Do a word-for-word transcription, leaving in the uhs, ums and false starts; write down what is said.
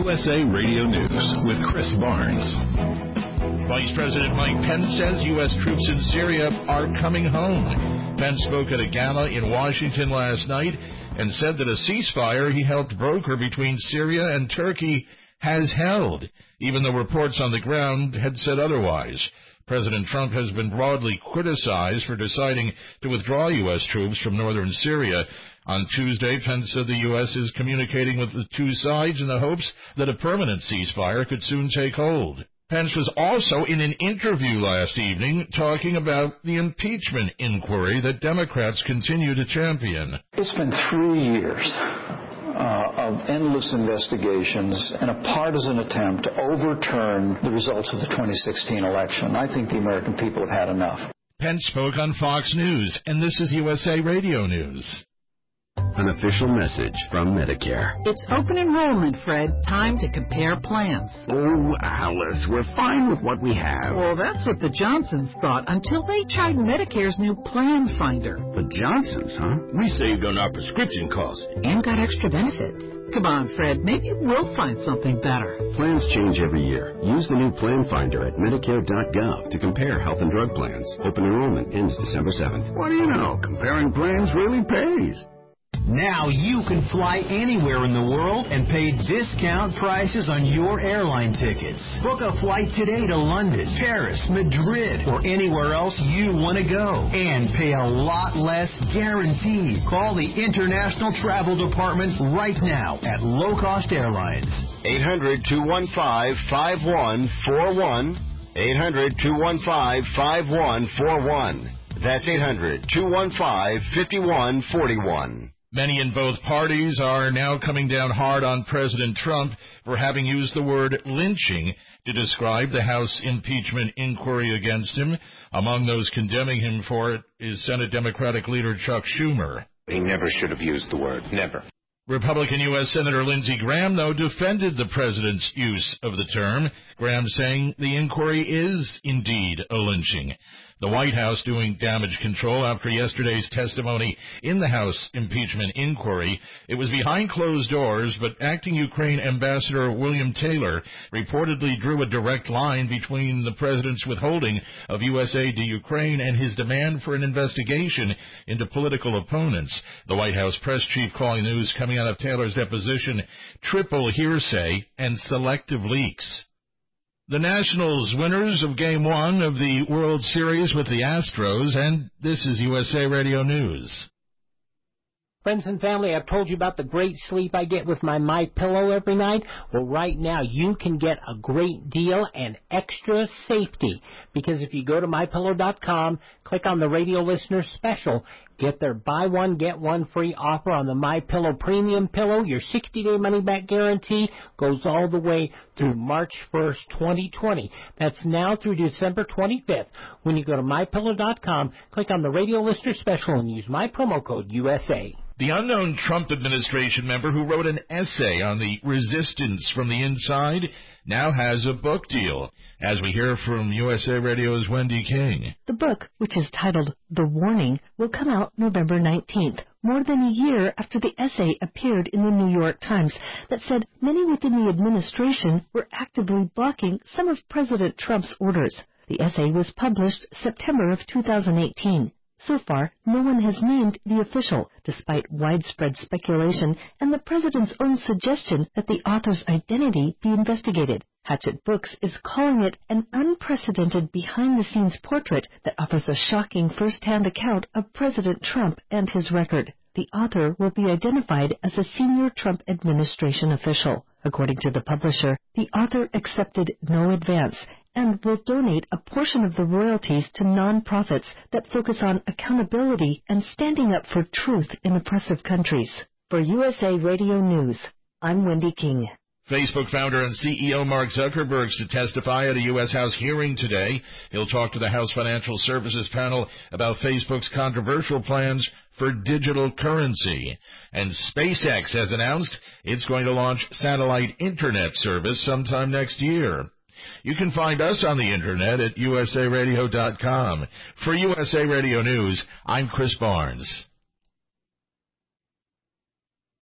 U S A Radio News with Chris Barnes. Vice President Mike Pence says U S troops in Syria are coming home. Pence spoke at a gala in Washington last night and said that a ceasefire he helped broker between Syria and Turkey has held, even though reports on the ground had said otherwise. President Trump has been broadly criticized for deciding to withdraw U S troops from northern Syria. On Tuesday, Pence said the U S is communicating with the two sides in the hopes that a permanent ceasefire could soon take hold. Pence was also in an interview last evening talking about the impeachment inquiry that Democrats continue to champion. It's been three years uh, of endless investigations and a partisan attempt to overturn the results of the twenty sixteen election. I think the American people have had enough. Pence spoke on Fox News, and this is U S A Radio News. An official message from Medicare. It's open enrollment, Fred. Time to compare plans. Oh, Alice, we're fine with what we have. Well, that's what the Johnsons thought until they tried Medicare's new Plan Finder. The Johnsons, huh? We saved on our prescription costs. And got extra benefits. Come on, Fred. Maybe we'll find something better. Plans change every year. Use the new Plan Finder at Medicare dot gov to compare health and drug plans. Open enrollment ends December seventh. What do you know? Comparing plans really pays. Now you can fly anywhere in the world and pay discount prices on your airline tickets. Book a flight today to London, Paris, Madrid, or anywhere else you want to go. And pay a lot less guaranteed. Call the International Travel Department right now at Low Cost Airlines. eight hundred, two one five, five one four one. eight hundred, two one five, five one four one. That's eight hundred, two one five, five one four one. Many in both parties are now coming down hard on President Trump for having used the word lynching to describe the House impeachment inquiry against him. Among those condemning him for it is Senate Democratic leader Chuck Schumer. He never should have used the word. Never. Republican U S Senator Lindsey Graham, though, defended the president's use of the term. Graham saying the inquiry is indeed a lynching. The White House doing damage control after yesterday's testimony in the House impeachment inquiry. It was behind closed doors, but acting Ukraine Ambassador William Taylor reportedly drew a direct line between the president's withholding of U S aid to Ukraine and his demand for an investigation into political opponents. The White House press chief calling news coming out of Taylor's deposition triple hearsay and selective leaks. The Nationals winners of Game one of the World Series with the Astros, and this is U S A Radio News. Friends and family, I've told you about the great sleep I get with my MyPillow every night. Well, right now you can get a great deal and extra safety, because if you go to my pillow dot com, click on the radio listener special, get their buy one, get one free offer on the MyPillow Premium Pillow. Your sixty-day money-back guarantee goes all the way through March first, twenty twenty. That's now through December twenty-fifth. When you go to my pillow dot com, click on the radio listener special and use my promo code U S A. The unknown Trump administration member who wrote an essay on the resistance from the inside now has a book deal, as we hear from U S A Radio's Wendy King. The book, which is titled The Warning, will come out November nineteenth, more than a year after the essay appeared in the New York Times that said many within the administration were actively blocking some of President Trump's orders. The essay was published September of two thousand eighteen. So far, no one has named the official, despite widespread speculation and the president's own suggestion that the author's identity be investigated. Hachette Books is calling it an unprecedented behind-the-scenes portrait that offers a shocking first-hand account of President Trump and his record. The author will be identified as a senior Trump administration official. According to the publisher, the author accepted no advance and will donate a portion of the royalties to nonprofits that focus on accountability and standing up for truth in oppressive countries. For U S A Radio News, I'm Wendy King. Facebook founder and C E O Mark Zuckerberg is to testify at a U S House hearing today. He'll talk to the House Financial Services panel about Facebook's controversial plans for digital currency. And SpaceX has announced it's going to launch satellite internet service sometime next year. You can find us on the internet at U S A radio dot com. For U S A Radio News, I'm Chris Barnes.